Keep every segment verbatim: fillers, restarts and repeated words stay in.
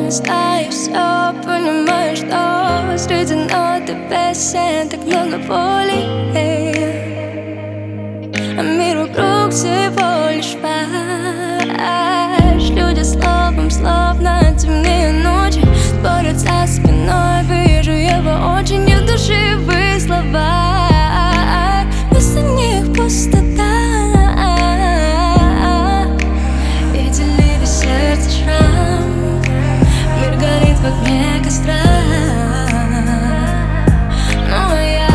не знаю, все понимаю, что среди нот и песен так много боли, а мир вокруг всего лишь фальшь. Люди словом словно темнее ночи спорят за спиной. Вижу его очень неудушевые слова, вместо них пустота. И делили сердце шрам, мир горит в огне костра. Но я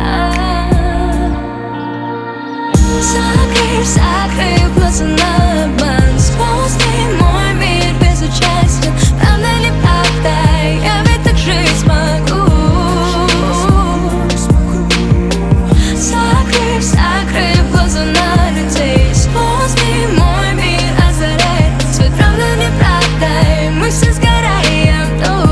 закрыв, закрыв глаза на обман, сквозь мой мир безучастен. Правда, неправда, я ведь так жить смогу. Закрыв, закрыв глаза на людей, сквозь мой мир озаряет свет. Правда, неправда, и мы все сгораем тут.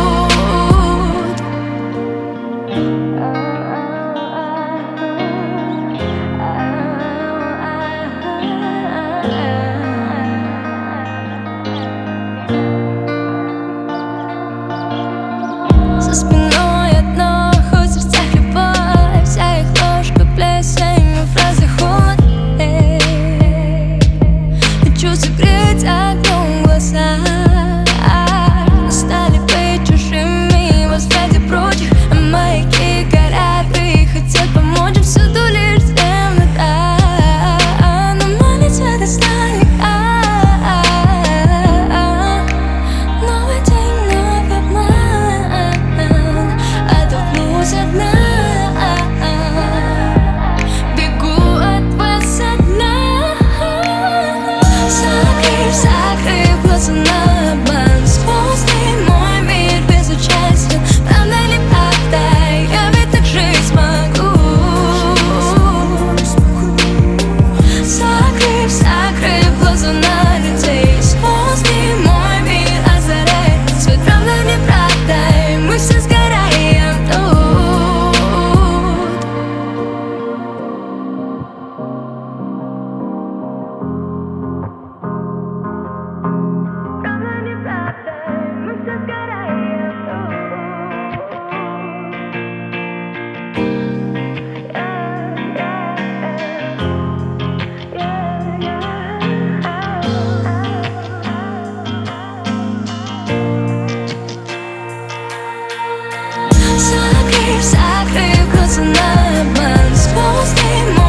За спиной одно, хоть в сердцах любовь, вся их ложь как плесень, в фразах холод. Хочу согреть огнем глаза, но стали быть чужими во взгляде прочих. А маяки горят и хотят помочь, всюду лишь темнота. Но молится издалека. Новый день, новый обман, оттолкнусь одна. Бегу от вас одна. Закрыв, закрыв глаза на обман, сквозь мой мир безучастен. Правда, неправда, я ведь так жить смогу. Закрыв, закрыв глаза на людей, сквозь мой мир озаряет свет. Правда, неправда, и мы все сгораем тут. Правда, неправда, и мы все сгораем тут. Закрыв, закрыв глаза на обман, сквозь